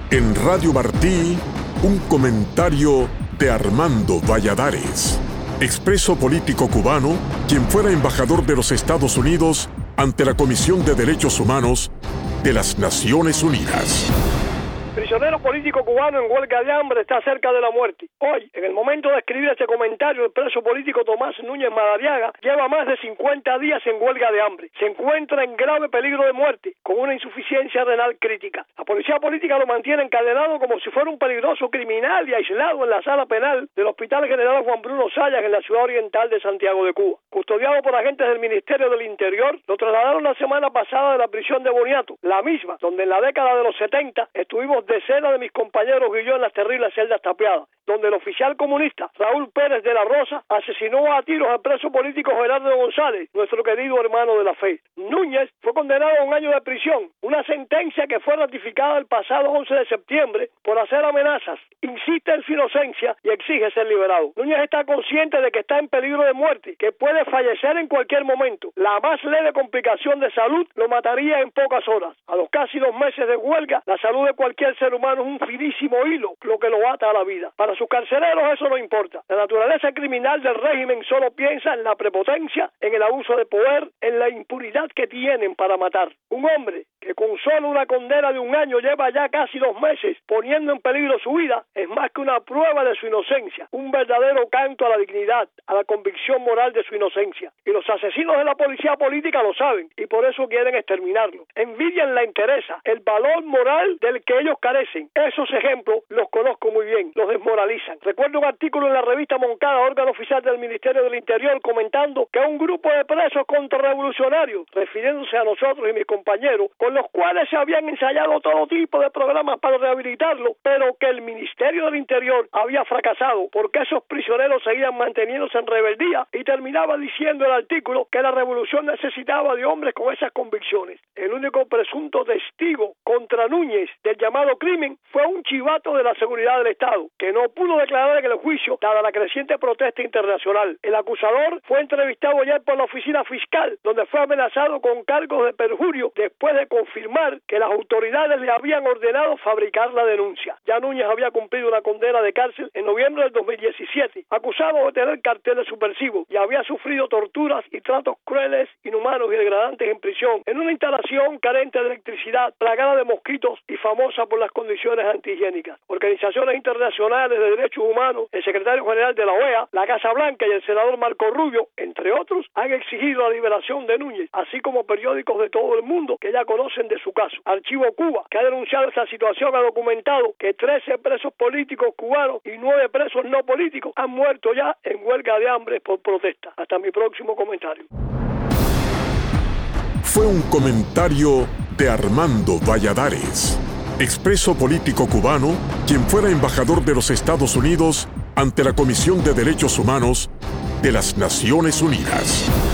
En Radio Martí, un comentario de Armando Valladares, expreso político cubano, quien fuera embajador de los Estados Unidos ante la Comisión de Derechos Humanos de las Naciones Unidas. Prisionero político cubano en huelga de hambre está cerca de la muerte. Hoy, en el momento de escribir este comentario, el preso político Tomás Núñez Madariaga lleva más de 50 días en huelga de hambre. Se encuentra en grave peligro de muerte, con una insuficiencia renal crítica. La policía política lo mantiene encadenado como si fuera un peligroso criminal y aislado en la sala penal del Hospital General Juan Bruno Zayas en la ciudad oriental de Santiago de Cuba. Custodiado por agentes del Ministerio del Interior, lo trasladaron la semana pasada de la prisión de Boniato, la misma donde en la década de los 70 estuvimos decenas de mis compañeros y yo en las terribles celdas tapiadas, donde el oficial comunista Raúl Pérez de la Rosa asesinó a tiros al preso político Gerardo González, nuestro querido hermano de la fe. Núñez fue condenado a 1 año de prisión, una sentencia que fue ratificada el pasado 11 de septiembre por hacer amenazas, insiste en su inocencia y exige ser liberado. Núñez está consciente de que está en peligro de muerte, que puede fallecer en cualquier momento. La más leve complicación de salud lo mataría en pocas horas. A los casi 2 meses de huelga, la salud de cualquier ser humano es un finísimo hilo, lo que lo ata a la vida. Para sus carceleros eso no importa. La naturaleza criminal del régimen solo piensa en la prepotencia, en el abuso de poder, en la impunidad que tienen para matar. Un hombre que con solo una condena de 1 año lleva ya casi 2 meses poniendo en peligro su vida, es más que una prueba de su inocencia, un verdadero canto a la dignidad, a la convicción moral de su inocencia. Y los asesinos de la policía política lo saben y por eso quieren exterminarlo. Envidian la interesa, el valor moral del que ellos carecen. Esos ejemplos los conozco muy bien, los desmoralizan. Recuerdo un artículo en la revista Moncada, órgano oficial del Ministerio del Interior, comentando que un grupo de presos contrarrevolucionarios, refiriéndose a nosotros y mis compañeros, con los cuales se habían ensayado todo tipo de programas para rehabilitarlo, pero que el Ministerio del Interior había fracasado porque esos prisioneros seguían manteniéndose en rebeldía y terminaba diciendo el artículo que la revolución necesitaba de hombres con esas convicciones. El único presunto testigo contra Núñez del llamado crimen fue un chivato de la seguridad del Estado, que no pudo declarar en el juicio dada la creciente protesta internacional. El acusador fue entrevistado ayer por la oficina fiscal, donde fue amenazado con cargos de perjurio después de confirmar que las autoridades le habían ordenado fabricar la denuncia. Ya Núñez había cumplido una condena de cárcel en noviembre del 2017, acusado de tener carteles subversivos, y había sufrido torturas y tratos crueles, inhumanos y degradantes en prisión, en una instalación carente de electricidad, plagada de mosquitos y famosa por las condiciones antihigiénicas. Organizaciones internacionales de derechos humanos, el secretario general de la OEA, la Casa Blanca y el senador Marco Rubio, entre otros, han exigido la liberación de Núñez, así como periódicos de todo el mundo que ya conocen de su caso. Archivo Cuba, que ha denunciado esta situación, ha documentado que 13 presos políticos cubanos y 9 presos no políticos han muerto ya en huelga de hambre por protesta. Hasta mi próximo comentario. Fue un comentario de Armando Valladares, expreso político cubano, quien fuera embajador de los Estados Unidos ante la Comisión de Derechos Humanos de las Naciones Unidas.